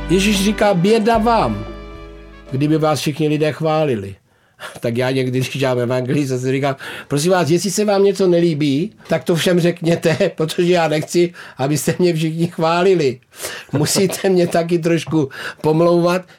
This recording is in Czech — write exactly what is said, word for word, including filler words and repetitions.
Ježíš říká, běda vám, kdyby vás všichni lidé chválili. Tak já někdy, když dělám evangelii, zase říkám, prosím vás, jestli se vám něco nelíbí, tak to všem řekněte, protože já nechci, abyste mě všichni chválili. Musíte mě taky trošku pomlouvat,